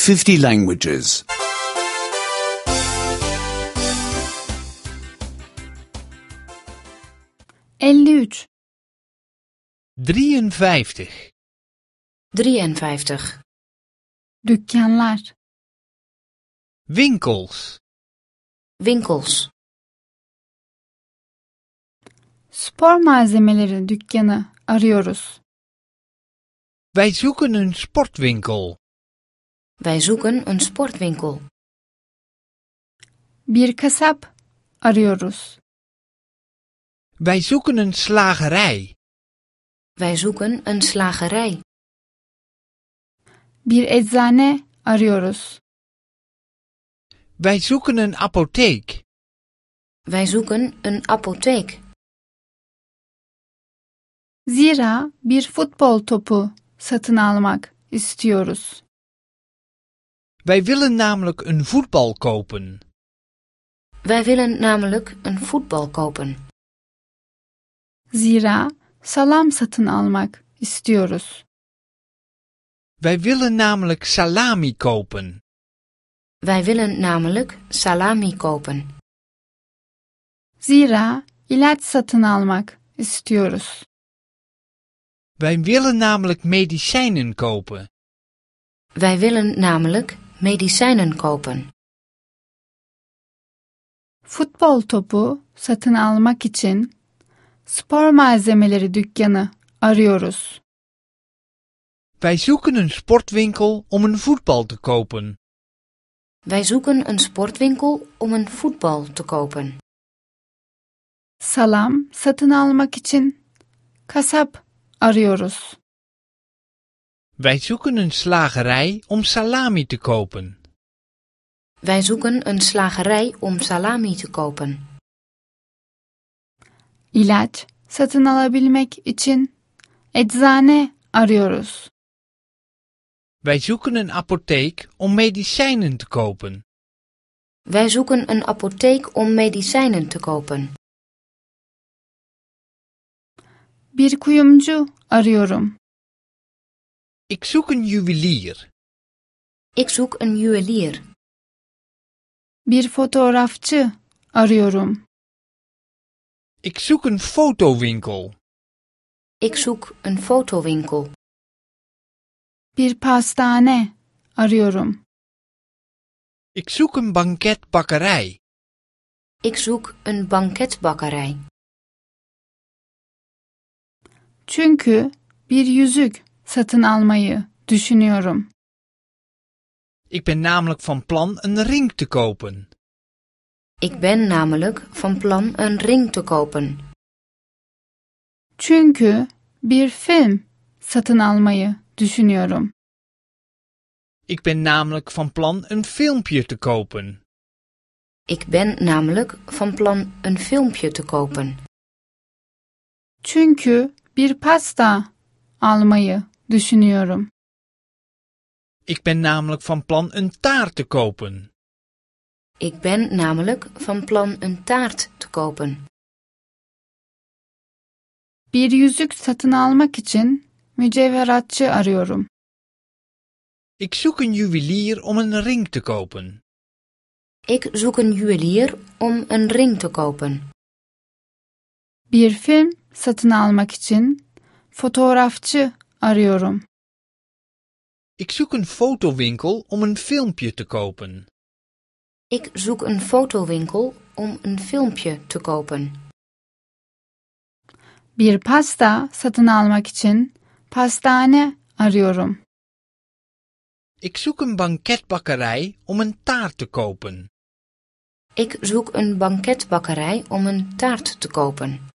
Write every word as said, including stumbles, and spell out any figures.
fifty languages. elli üç. drieënvijftig. drieënvijftig. Dükkanlar. Winkels. Winkels. Spor malzemeleri dükkanı arıyoruz. Wij zoeken een sportwinkel. Wij zoeken een sportwinkel. Bir kasap arıyoruz. Wij zoeken een slagerij. Wij zoeken een slagerij. Bir eczane arıyoruz. Wij zoeken een apotheek. Wij zoeken een apotheek. Zira bir futbol topu satın almak istiyoruz. Wij willen namelijk een voetbal kopen. Wij willen namelijk een voetbal kopen. Zira salam satın almak istiyoruz. Wij willen namelijk salami kopen. Wij willen namelijk salami kopen. Zira ilaç satın almak istiyoruz. Wij willen namelijk medicijnen kopen. Wij willen namelijk medicijnen kopen. Futbol topu satın almak için spor malzemeleri dükkanı arıyoruz. Wij zoeken een sportwinkel om een voetbal te kopen. Wij zoeken een sportwinkel om een voetbal te kopen. Salam satın almak için kasap arıyoruz. Wij zoeken een slagerij om salami te kopen. Wij zoeken een slagerij om salami te kopen. İlaç satın alabilmek için eczane arıyoruz. Wij zoeken een apotheek om medicijnen te kopen. Wij zoeken een apotheek om medicijnen te kopen. Bir kuyumcu arıyorum. Ik zoek een juwelier. Ik zoek een juwelier. Bir fotoğrafçı arıyorum. Ik zoek een fotowinkel. Ik zoek een fotowinkel. Bir pastane arıyorum. Ik zoek een banketbakkerij. Ik zoek een banketbakkerij. Çünkü bir yüzük satın almayı düşünüyorum. Ik ben namelijk van plan een ring te kopen. Ik ben namelijk van plan een ring te kopen. Çünkü bir film satın almayı düşünüyorum. Ik ben namelijk van plan een filmpje te kopen. Ik ben namelijk van plan een filmpje te kopen. Çünkü bir pasta almayı düşünüyorum. Ik ben namelijk van plan een taart te kopen. Ik ben namelijk van plan een taart te kopen. Bir yüzük satın almak için mücevheratçı arıyorum. Ik zoek een juwelier om een ring te kopen. Ik zoek een juwelier om een ring te kopen. Bir film satın almak için fotoğrafçı arıyorum. Ik zoek een fotowinkel om een filmpje te kopen. Ik zoek een fotowinkel om een filmpje te kopen. Bir pasta satın almak için pastane arıyorum. Ik zoek een banketbakkerij om een taart te kopen. Ik zoek een banketbakkerij om een taart te kopen.